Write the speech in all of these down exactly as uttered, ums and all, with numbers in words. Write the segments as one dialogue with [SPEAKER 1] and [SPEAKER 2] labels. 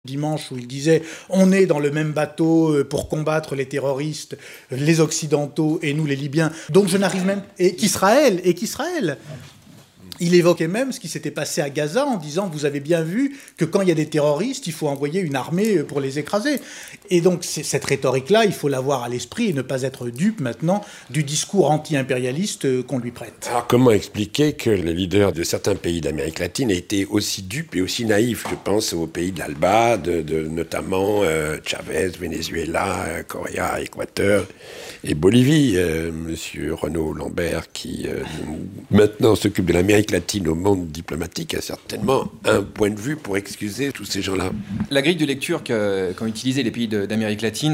[SPEAKER 1] dimanche où il disait « On est dans le même bateau pour combattre les terroristes, les Occidentaux et nous les Libyens. » Donc je n'arrive même... Et qu'Israël, et qu'Israël. Il évoquait même ce qui s'était passé à Gaza en disant « Vous avez bien vu que quand il y a des terroristes, il faut envoyer une armée pour les écraser. » Et donc cette rhétorique-là, il faut l'avoir à l'esprit et ne pas être dupe maintenant du discours anti-impérialiste qu'on lui prête.
[SPEAKER 2] Alors comment expliquer que le leader de certains pays d'Amérique latine ait été aussi dupe et aussi naïf? Je pense aux pays de l'Alba, de, de, notamment euh, Chavez, Venezuela, euh, Corée, Équateur et Bolivie. Euh, Monsieur Renaud Lambert, qui euh, maintenant s'occupe de l'Amérique latine au monde diplomatique, a certainement un point de vue pour excuser tous ces gens-là.
[SPEAKER 3] La grille de lecture qu'ont utilisé les pays de, d'Amérique latine,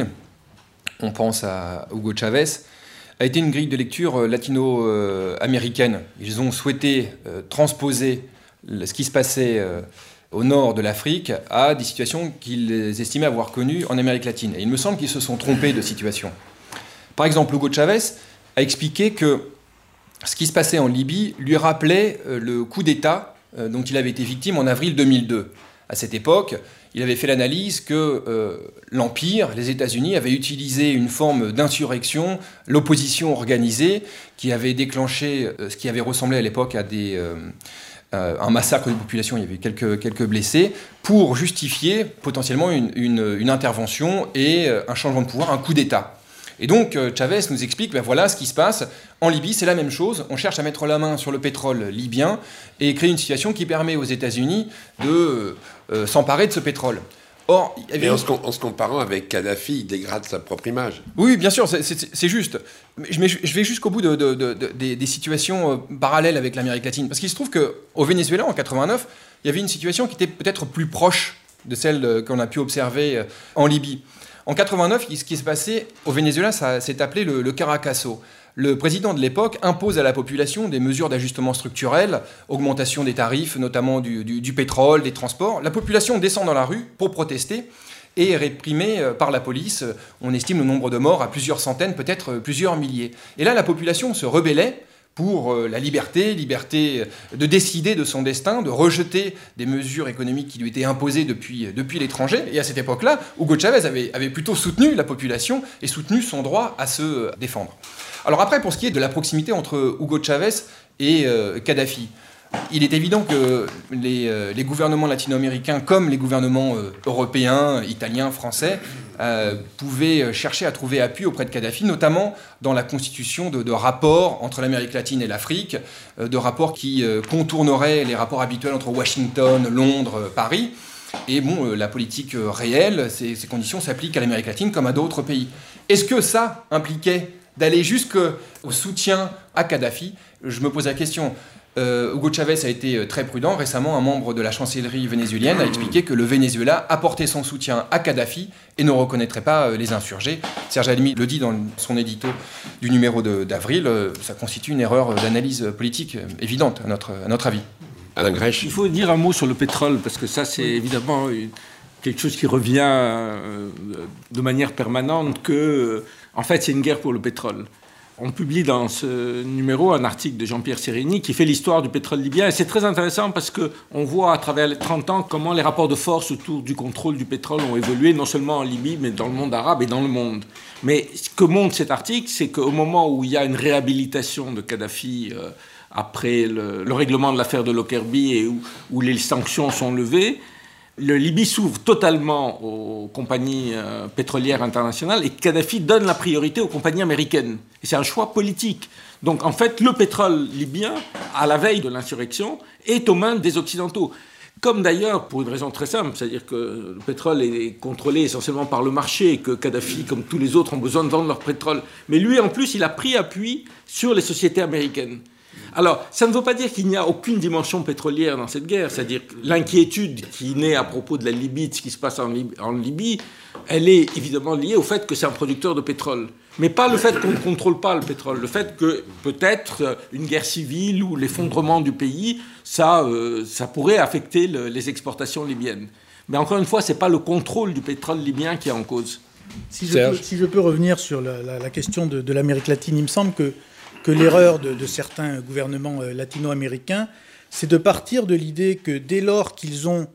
[SPEAKER 3] on pense à Hugo Chavez, a été une grille de lecture latino-américaine. Ils ont souhaité euh, transposer ce qui se passait euh, au nord de l'Afrique à des situations qu'ils estimaient avoir connues en Amérique latine. Et il me semble qu'ils se sont trompés de situation. Par exemple, Hugo Chavez a expliqué que ce qui se passait en Libye lui rappelait euh, le coup d'État euh, dont il avait été victime en avril deux mille deux. À cette époque, il avait fait l'analyse que euh, l'Empire, les États-Unis, avaient utilisé une forme d'insurrection, l'opposition organisée, qui avait déclenché euh, ce qui avait ressemblé à l'époque à des, euh, euh, un massacre de population, il y avait quelques, quelques blessés, pour justifier potentiellement une, une, une intervention et euh, un changement de pouvoir, un coup d'État. Et donc Chavez nous explique, ben voilà ce qui se passe. En Libye, c'est la même chose. On cherche à mettre la main sur le pétrole libyen et créer une situation qui permet aux États-Unis de euh, s'emparer de ce pétrole. Or,
[SPEAKER 2] Mais en se, en se comparant avec Kadhafi, il dégrade sa propre image.
[SPEAKER 3] Oui, bien sûr, c'est, c'est, c'est juste. Mais je vais jusqu'au bout de, de, de, de, des, des situations parallèles avec l'Amérique latine. Parce qu'il se trouve qu'au Venezuela, en quatre-vingt-neuf, il y avait une situation qui était peut-être plus proche de celle qu'on a pu observer en Libye. En quatre-vingt-neuf, ce qui s'est passé au Venezuela, ça s'est appelé le, le Caracazo. Le président de l'époque impose à la population des mesures d'ajustement structurel, augmentation des tarifs, notamment du, du, du pétrole, des transports. La population descend dans la rue pour protester et est réprimée par la police. On estime le nombre de morts à plusieurs centaines, peut-être plusieurs milliers. Et là, la population se rebellait pour la liberté, liberté de décider de son destin, de rejeter des mesures économiques qui lui étaient imposées depuis, depuis l'étranger. Et à cette époque-là, Hugo Chavez avait, avait plutôt soutenu la population et soutenu son droit à se défendre. Alors après, pour ce qui est de la proximité entre Hugo Chavez et euh, Kadhafi, il est évident que les, euh, les gouvernements latino-américains, comme les gouvernements euh, européens, italiens, français, euh, pouvaient chercher à trouver appui auprès de Kadhafi, notamment dans la constitution de, de rapports entre l'Amérique latine et l'Afrique, euh, de rapports qui euh, contourneraient les rapports habituels entre Washington, Londres, Paris. Et bon, euh, la politique euh, réelle, ces, ces conditions s'appliquent à l'Amérique latine comme à d'autres pays. Est-ce que ça impliquait d'aller jusqu'au soutien à Kadhafi? Je me pose la question. Euh, Hugo Chavez a été très prudent. Récemment, un membre de la chancellerie vénézuélienne a expliqué que le Venezuela apportait son soutien à Kadhafi et ne reconnaîtrait pas les insurgés. Serge Halimi le dit dans son édito du numéro de, d'avril. Ça constitue une erreur d'analyse politique évidente, à notre, à notre avis.
[SPEAKER 2] Alain Grèche.
[SPEAKER 4] Il faut dire un mot sur le pétrole, parce que ça, c'est évidemment quelque chose qui revient euh, de manière permanente, que, euh, en fait, c'est une guerre pour le pétrole. On publie dans ce numéro un article de Jean-Pierre Serrini qui fait l'histoire du pétrole libyen. Et c'est très intéressant parce qu'on voit à travers les trente ans comment les rapports de force autour du contrôle du pétrole ont évolué, non seulement en Libye, mais dans le monde arabe et dans le monde. Mais ce que montre cet article, c'est qu'au moment où il y a une réhabilitation de Kadhafi euh, après le, le règlement de l'affaire de Lockerbie et où, où les sanctions sont levées, le Libye s'ouvre totalement aux compagnies euh, pétrolières internationales et Kadhafi donne la priorité aux compagnies américaines. Et c'est un choix politique. Donc en fait, le pétrole libyen, à la veille de l'insurrection, est aux mains des Occidentaux. Comme d'ailleurs, pour une raison très simple, c'est-à-dire que le pétrole est contrôlé essentiellement par le marché et que Kadhafi, comme tous les autres, ont besoin de vendre leur pétrole. Mais lui, en plus, il a pris appui sur les sociétés américaines. Alors, ça ne veut pas dire qu'il n'y a aucune dimension pétrolière dans cette guerre, c'est-à-dire que l'inquiétude qui naît à propos de la Libye, de ce qui se passe en Libye, en Libye, elle est évidemment liée au fait que c'est un producteur de pétrole. Mais pas le fait qu'on ne contrôle pas le pétrole, le fait que peut-être une guerre civile ou l'effondrement du pays, ça, euh, ça pourrait affecter le, les exportations libyennes. Mais encore une fois, ce n'est pas le contrôle du pétrole libyen qui est en cause.
[SPEAKER 1] Si je, peux, si je peux revenir sur la, la, la question de, de l'Amérique latine, il me semble que que l'erreur de, de certains gouvernements latino-américains, c'est de partir de l'idée que dès lors qu'ils ont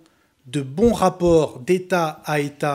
[SPEAKER 1] de bons rapports d'État à État